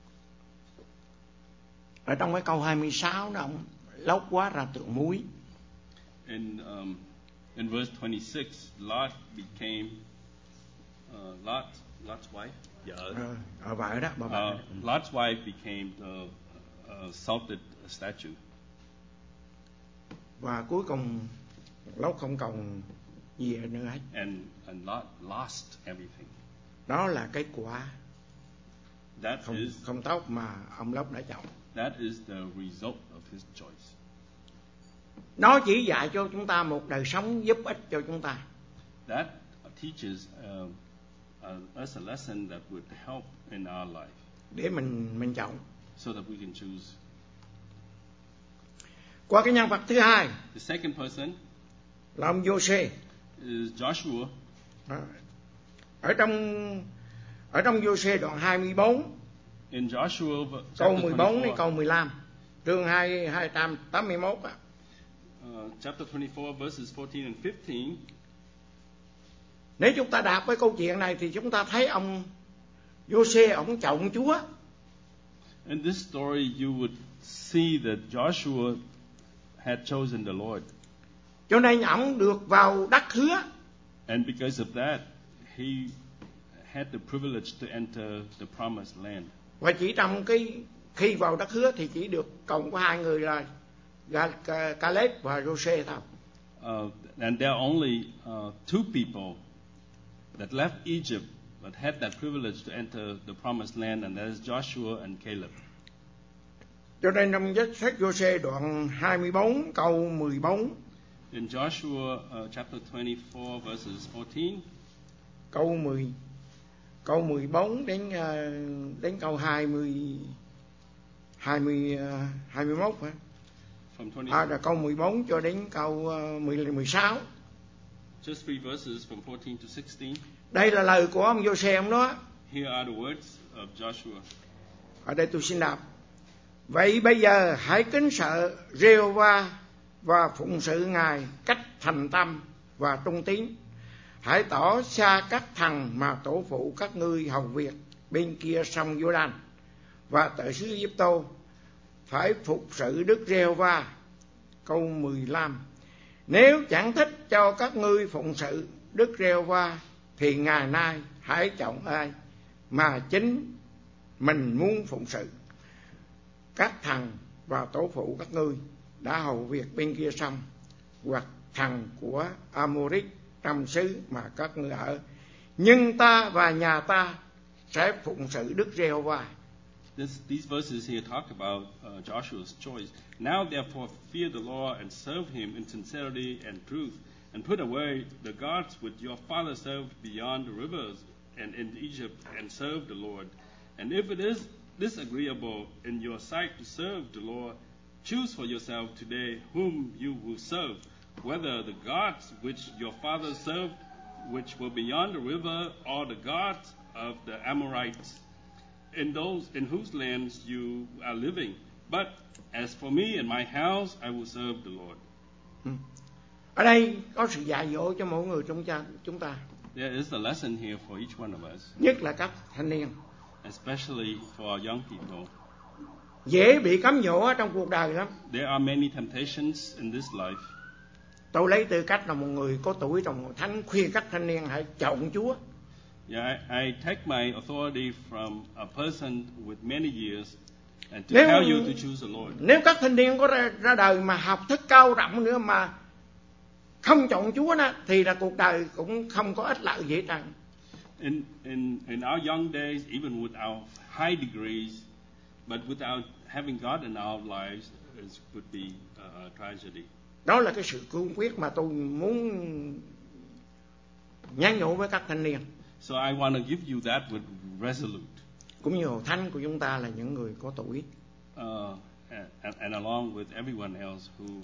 S2: Ở trong cái câu 26 đó, ông Lốt quá ra tượng muối.
S3: In verse 26, Lot became Lot's wife.
S2: Vợ đó, bà vợ.
S3: Lot's wife became the salted statue.
S2: Và cuối cùng Lốt không còn gì nữa hết.
S3: And Lot lost everything.
S2: Đó là kết quả
S3: That
S2: không tốt mà ông Lốt đã chọn.
S3: That is the result of his choice.
S2: Nó chỉ dạy cho chúng ta một đời sống giúp ích cho chúng ta.
S3: That teaches us a lesson that would help in our life.
S2: Để mình chọn.
S3: So that we can choose.
S2: Qua cái nhân vật thứ hai.
S3: The second person
S2: là ông Giô-xê.
S3: Is Joshua.
S2: Ở trong Giô-xê đoạn 24.
S3: In Joshua
S2: câu 14 đến câu 15. Chương 281 á.
S3: Chapter 24 verses 14 and 15.
S2: Nếu chúng ta đọc cái câu chuyện này thì chúng ta thấy ông Giô-xê ông chọn Chúa.
S3: In this story you would see that Joshua had chosen the Lord.
S2: Cho nên ông được vào đất hứa.
S3: And because of that, he had the privilege to enter the promised land.
S2: Và chỉ trong cái khi vào đất hứa thì chỉ được còn có hai người là Caleb và Giô-xê thôi.
S3: And there are only two people that left Egypt but had that privilege to enter the promised land, and that is Joshua and Caleb.
S2: Cho nên trong sách Giô-xê đoạn 24 câu 14.
S3: In Joshua chapter 24 verses 14.
S2: Câu 14 đến câu 21 hả?
S3: from 20.
S2: Là câu 14 cho đến câu 16.
S3: Just 3 verses from 14 to 16.
S2: Đây là lời của ông Giô-se ông đó.
S3: Here are the words of Joshua.
S2: Ở đây tôi xin đọc. Vậy bây giờ hãy kính sợ Giê-hô-va và phụng sự Ngài cách thành tâm và trung tín. Hãy tỏ xa các thằng mà tổ phụ các ngươi hầu việc bên kia sông Giô-đanh và tại xứ Ai-cập phải phục sự Đức Giê-hô-va. Câu 15. Nếu chẳng thích cho các ngươi phụng sự Đức Giê-hô-va thì ngày nay hãy chọn ai mà chính mình muốn phụng sự. Các thằng và tổ phụ các ngươi đã hầu việc bên kia sông, hoặc thằng của Amorit trong xứ mà các ngươi ở, nhưng ta và nhà ta sẽ phụng sự Đức Giê-hô-va.
S3: These verses here talk about Joshua's choice. Now therefore fear the Lord and serve him in sincerity and truth, and put away the gods which your father served beyond the rivers and in Egypt, and serve the Lord. And if it is disagreeable in your sight to serve the Lord, choose for yourself today whom you will serve, whether the gods which your father served, which were beyond the river, or the gods of the Amorites, in whose lands you are living. But as for me and my house, I will serve the Lord.
S2: Ở đây có sự dạy dỗ cho mỗi người trong chúng ta.
S3: There is a lesson here for each one of us,
S2: Nhất là các thanh niên.
S3: especially for our young people.
S2: Dễ bị cám dỗ ở trong cuộc đời lắm.
S3: There are many temptations in this life.
S2: Tôi lấy tư cách là một người có tuổi trong hội thánh khuyên các thanh niên hãy chọn Chúa.
S3: Yeah, I take my authority from a person with many years and to tell you to choose the Lord.
S2: Nếu các thanh niên có ra đời mà học thức cao rộng nữa mà không chọn Chúa đó, thì là cuộc đời cũng không có ích lợi gì hết trơn.
S3: In our young days, even with our high degrees, but without having God in our lives, it would be a tragedy.
S2: Đó là cái sự cương quyết mà tôi muốn nhắn nhủ với các thanh niên.
S3: So I want to give you that with resolute.
S2: Cũng như hội thánh của chúng ta là những người có tuổi.
S3: And along with everyone else who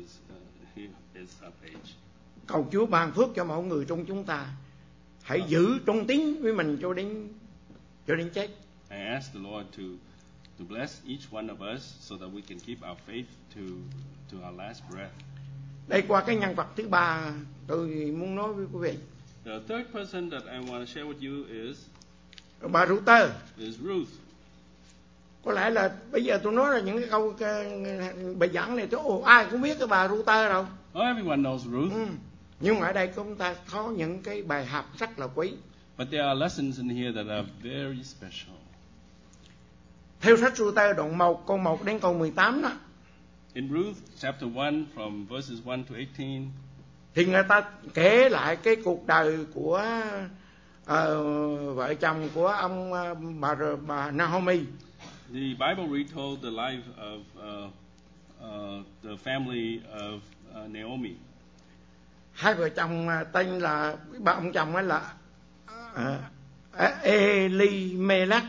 S3: is of age.
S2: Cầu Chúa ban phước cho mỗi người trong chúng ta. Hãy giữ trung tín với mình cho đến chết.
S3: I ask the Lord to bless each one of us so that we can keep our faith to our last breath.
S2: Đây qua cái nhân vật thứ ba tôi muốn nói với quý vị.
S3: The third person that I want to share with you
S2: bà Ruth.
S3: is Ruth.
S2: Có lẽ là bây giờ tôi nói là những cái câu bài giảng này ai cũng biết cái bà Ruth đâu.
S3: Oh, everyone knows Ruth.
S2: Nhưng mà ở đây chúng ta có những cái bài học rất là quý.
S3: But there are lessons in here that are very special.
S2: Theo sách Ruth đoạn 1 câu 1 đến câu 18 đó.
S3: In Ruth chapter 1 from verses 1 to 18.
S2: Thì người ta kể lại cái cuộc đời của vợ chồng của ông bà Naomi.
S3: The Bible retold the life of the family of Naomi.
S2: Hai vợ chồng tên là ba ông chồng ấy là Elimelech.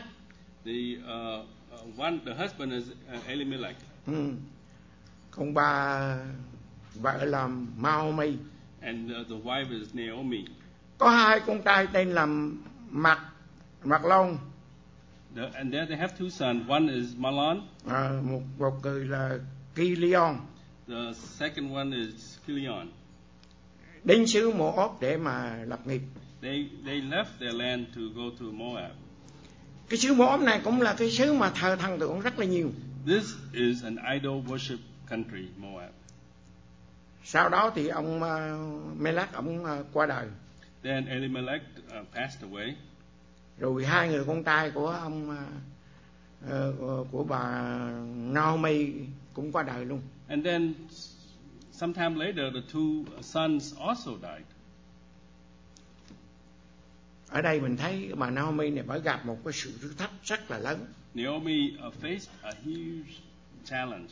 S3: The husband is Elimelech.
S2: Còn bà vợ là Naomi.
S3: And the wife is Naomi.
S2: Có hai con trai tên là Mahlon.
S3: And there they have two sons. One is Mahlon.
S2: Một người là Kilion.
S3: The second one is Kilion.
S2: Đến xứ Moab để mà lập nghiệp.
S3: They left their land to go to Moab.
S2: Cái xứ Moab này cũng là cái xứ mà thờ thần tượng rất là nhiều.
S3: This is an idol worship country, Moab.
S2: Sau đó thì ông Melech ông qua đời.
S3: Then Elimelech passed away.
S2: Rồi hai người con trai của ông của bà Naomi cũng qua đời luôn.
S3: And then sometime later the two sons also died.
S2: Ở đây mình thấy bà Naomi này phải gặp một cái sự thử thách rất là lớn.
S3: Naomi faced a huge challenge.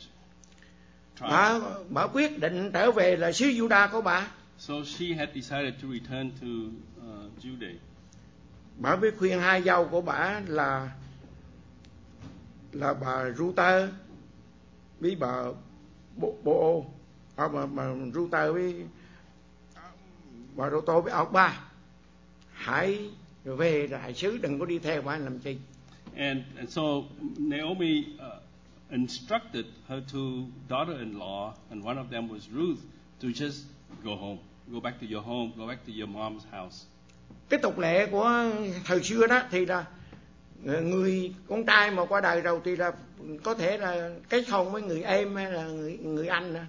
S2: Bà quyết định trở về là xứ Juda của bà.
S3: So she had decided to return to Judah.
S2: Bà biết khuyên hai dâu của bà là bà Ruth với bà bộ mà Ruther với bà Rô-tô với ông ba hãy về đại sứ, đừng có đi theo bà làm chi.
S3: And so Naomi instructed her two daughter-in-law, and one of them was Ruth, to just go home, go back to your home, go back to your mom's house.
S2: Cái tục lệ của thời xưa đó thì là người con trai mà qua đời rồi thì là có thể là kết hôn với người em hay là người anh nữa.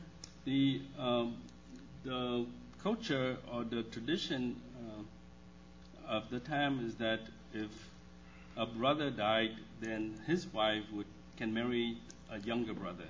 S3: The culture or the tradition of the time is that if a brother died, then his wife can marry a younger brother.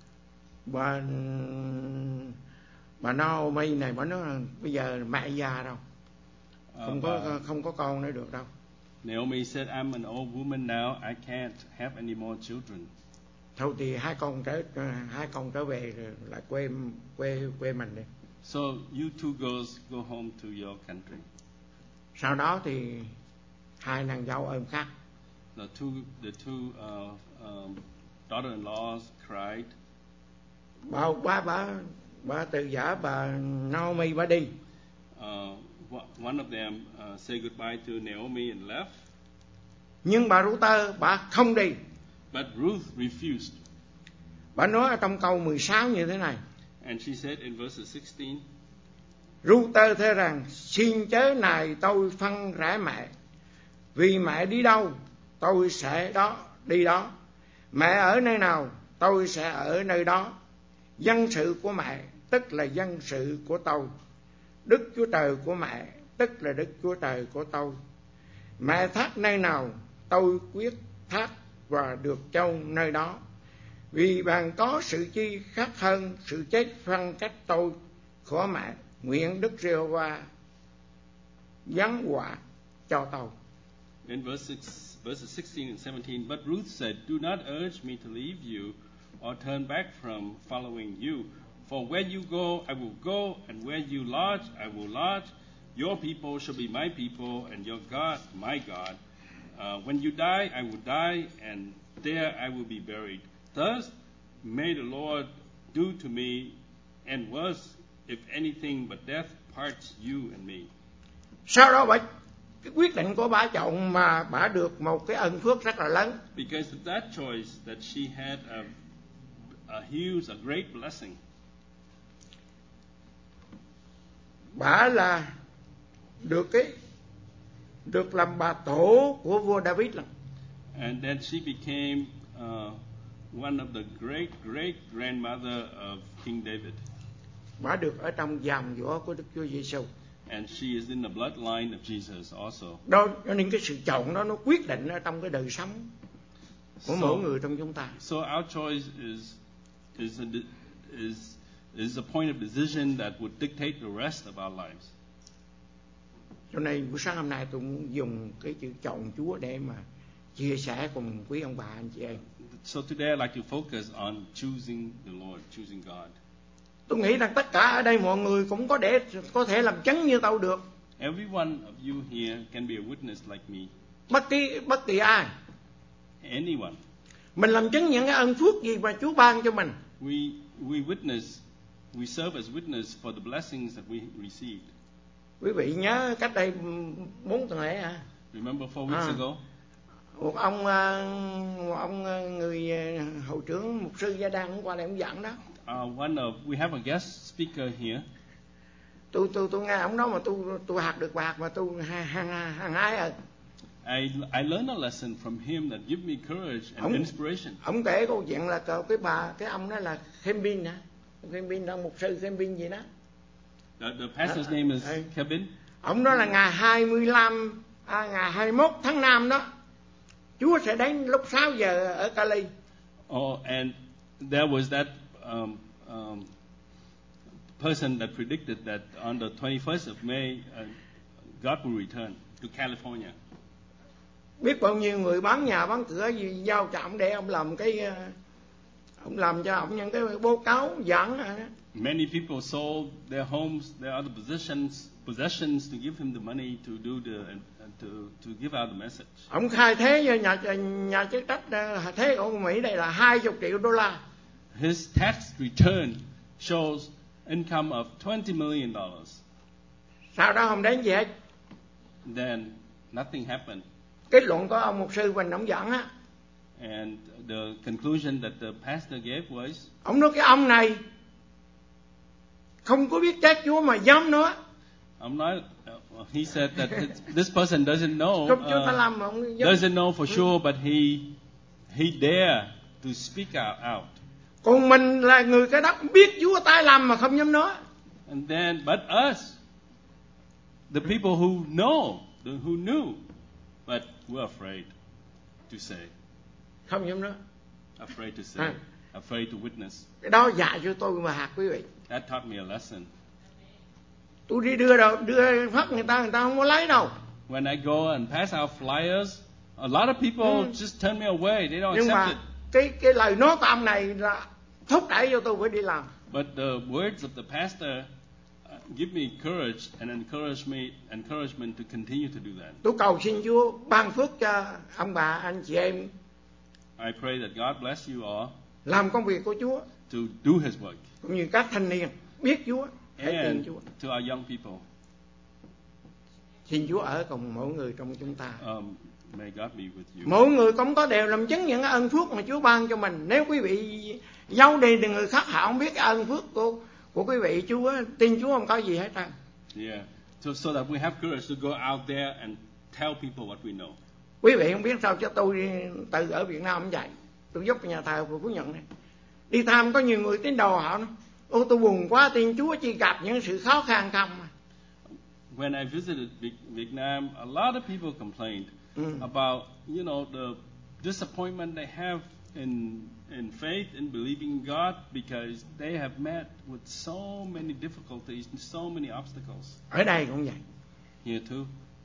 S2: Bà Naomi này bà nói bây giờ mẹ già đâu, không có con nữa được đâu.
S3: Naomi said, "I'm an old woman now. I can't have any more children."
S2: Thôi thì hai con trở về lại quê mình đi.
S3: So you two girls go home to your country.
S2: Sau đó thì hai nàng dâu ôm khóc.
S3: The two daughter-in-laws cried.
S2: Bà từ giã bà Naomi bà đi.
S3: One of them said goodbye to Naomi and left.
S2: Nhưng bà Ruther bà không đi.
S3: But Ruth refused.
S2: Bà nói ở trong câu 16 như thế này.
S3: And she said in verse 16.
S2: Ruther thưa rằng xin chớ này tôi phân rẽ mẹ, vì mẹ đi đâu tôi sẽ đi đó, mẹ ở nơi nào tôi sẽ ở nơi đó. Dân sự của mẹ tức là dân sự của tôi, Đức Chúa Trời của mẹ tức là Đức Chúa Trời của tôi. Mẹ thác nơi nào tôi quyết thác và được chôn nơi đó, vì bạn có sự chi khác hơn sự chết phân cách tôi của mẹ. Nguyện Đức Giê-hô-va giáng họa cho tôi.
S3: In verses 16 and 17, but Ruth said, "Do not urge me to leave you or turn back from following you. For where you go, I will go, and where you lodge, I will lodge. Your people shall be my people, and your God, my God. When you die, I will die, and there I will be buried. Thus may the Lord do to me, and worse, if anything but death parts you and me."
S2: Sau đó cái quyết định của bà chọn mà bà được một cái ân phước rất là lớn.
S3: Because of that choice, that she had a huge, a great blessing.
S2: Bà là được làm bà tổ của vua David.
S3: And then she became one of the great grandmother of King David.
S2: Bà được ở trong dòng dõi của Đức Chúa Giêsu.
S3: And she is in the bloodline of Jesus also.
S2: Đó nên cái sự chọn đó nó quyết định ở trong cái đời sống của mỗi người trong chúng ta.
S3: So our choice is a point of decision that would dictate the rest of our lives.
S2: Cho nên buổi sáng hôm nay tôi muốn dùng cái chữ chọn Chúa để mà chia sẻ cùng quý ông bà anh chị em.
S3: So today I'd like to focus on choosing the Lord, choosing God.
S2: Tôi nghĩ rằng tất cả ở đây mọi người cũng có thể làm chứng như tôi được.
S3: Every one of you here can be a witness like me.
S2: Bất kỳ ai.
S3: Anyone.
S2: Mình làm chứng những cái ân phước gì mà Chúa ban cho mình.
S3: We serve as witness for the blessings that we received.
S2: Quý vị nhớ cách đây 4 tuần lễ hả?
S3: Remember 4 weeks ago?
S2: Một ông người hậu trưởng mục sư Gia Đăng qua đây ông giảng đó.
S3: We have a guest speaker here.
S2: Tôi nghe ông nói mà tôi học được bài mà tôi hàng ái rồi.
S3: I learned a lesson from him that give me courage and inspiration.
S2: Ông kể câu chuyện là cái ông đó là Kevin hả? Kevin là mục sư Kevin gì đó.
S3: The pastor's name is Kevin.
S2: Ông đó là ngày 21 tháng 5 đó. Chúa sẽ đến lúc 6 giờ ở Cali.
S3: Oh, and there was that person that predicted that on the 21st of May, God will return to California.
S2: Biết bao nhiêu người bán nhà bán cửa gì giao cho ông để ông làm ông làm cho ông những cái báo cáo giảng đó.
S3: Many people sold their homes, their other possessions to give him the money to do to give out the message.
S2: Ông khai thế cho nhà chức trách thế của Mỹ đây là $20 triệu.
S3: his tax return shows income of $20 million.
S2: Sau đó không đến gì hết.
S3: Then nothing happened.
S2: Kết luận của ông mục sư Bình ông dẫn á,
S3: And the conclusion that the pastor gave was,
S2: ông nói cái ông này không có biết trách Chúa mà dám nói.
S3: he said that this person doesn't know,
S2: Trong Chúa ta làm mà ông dám.
S3: doesn't know for sure, but he dare to speak out.
S2: Còn mình là người cái đó biết Chúa ta làm mà không dám nói.
S3: And then, but us, the people who know, who knew, but we're afraid to say.
S2: Không dám nói.
S3: Afraid to say. Afraid to witness.
S2: Cái đó dạy cho tôi mà hạt quý vị.
S3: That taught me a lesson.
S2: Tôi đi đưa phát người ta không có lấy đâu.
S3: When I go and pass out flyers, a lot of people just turn me away. They don't
S2: Nhưng
S3: accept
S2: mà
S3: it.
S2: cái lời nói của ông này là thúc đẩy cho tôi phải đi làm.
S3: But the words of the pastor give me courage and encouragement to continue to do that.
S2: Tôi cầu xin Chúa ban phước cho ông bà, anh chị em.
S3: I pray that God bless you all
S2: Làm công việc của Chúa.
S3: to do His work.
S2: Cũng như các thanh niên biết Chúa, hãy tin
S3: And
S2: Chúa.
S3: to our young people,
S2: Xin Chúa ở cùng mỗi người trong chúng ta.
S3: may God be with you.
S2: Mỗi người cũng có đều làm chứng những ơn phước mà Chúa ban cho mình. Nếu quý vị giấu đi thì người khác họ không biết ơn phước của quý vị. Chúa tin Chúa không có gì hết trơn.
S3: Yeah. So that we have courage to go out there and tell people what we know.
S2: Quý vị không biết sao cho tôi từ ở Việt Nam vậy. Tôi giúp nhà thờ Phú Nhuận này. Đi thăm có nhiều người tín đồ họ nói, ô tôi buồn quá, tin Chúa chỉ gặp những sự khó khăn không.
S3: When I visited Vietnam, a lot of people complained about, the disappointment they have in faith, in believing God, because they have met with so many difficulties and so many obstacles.
S2: Ở đây cũng vậy.
S3: Here too.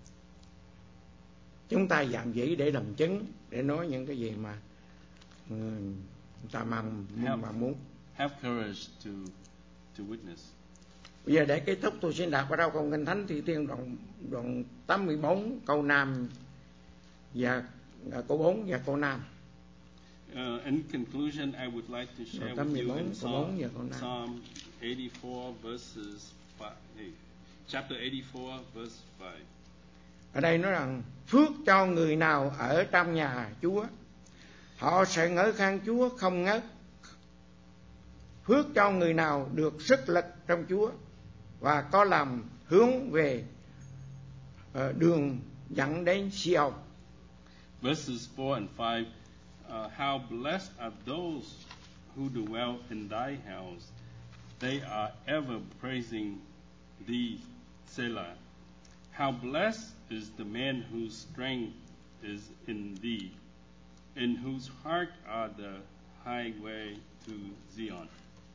S2: Chúng ta dạm dĩ để làm chứng, để nói những cái gì mà người ta mà muốn.
S3: Have courage to witness.
S2: Bây giờ để kết thúc tôi xin đọc vào trong Kinh Thánh Thi Thiên đoạn 84 câu 5 và câu 4 và câu 5.
S3: In conclusion, I would like to share with you in Psalm 84 verses 5. Chapter 84 verse 5.
S2: Ở đây nói rằng phước cho người nào ở trong nhà Chúa, họ sẽ ngợi khen Chúa không ngớt. Phước cho người nào được sức lực trong Chúa và có lòng hướng về đường dẫn đến Sion.
S3: Verses 4 and 5. How blessed are those who dwell in thy house. They are ever praising thee, Selah. How blessed is the man whose strength is in thee, in whose heart are the highway to Zion.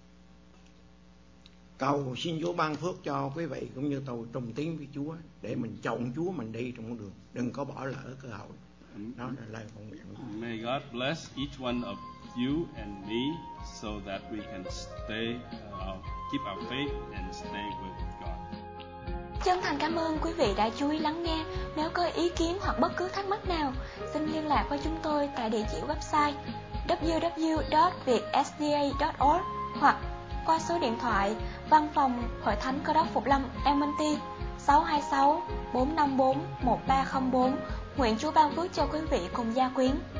S2: Cầu xin Chúa ban phước cho quý vị cũng như tôi trùng tiến với Chúa để mình chọn Chúa mình đi trong con đường, đừng có bỏ lỡ cơ hội. Đó là lời cầu nguyện.
S3: May God bless each one of you and me so that we can keep our faith and stay with God.
S1: Chân thành cảm ơn quý vị đã chú ý lắng nghe. Nếu có ý kiến hoặc bất cứ thắc mắc nào, xin liên lạc với chúng tôi tại địa chỉ website www.vietsda.org hoặc qua số điện thoại Văn phòng Hội Thánh Cơ Đốc Phục Lâm Elmonty 626 454 1304. Nguyện Chúa ban phước cho quý vị cùng gia quyến.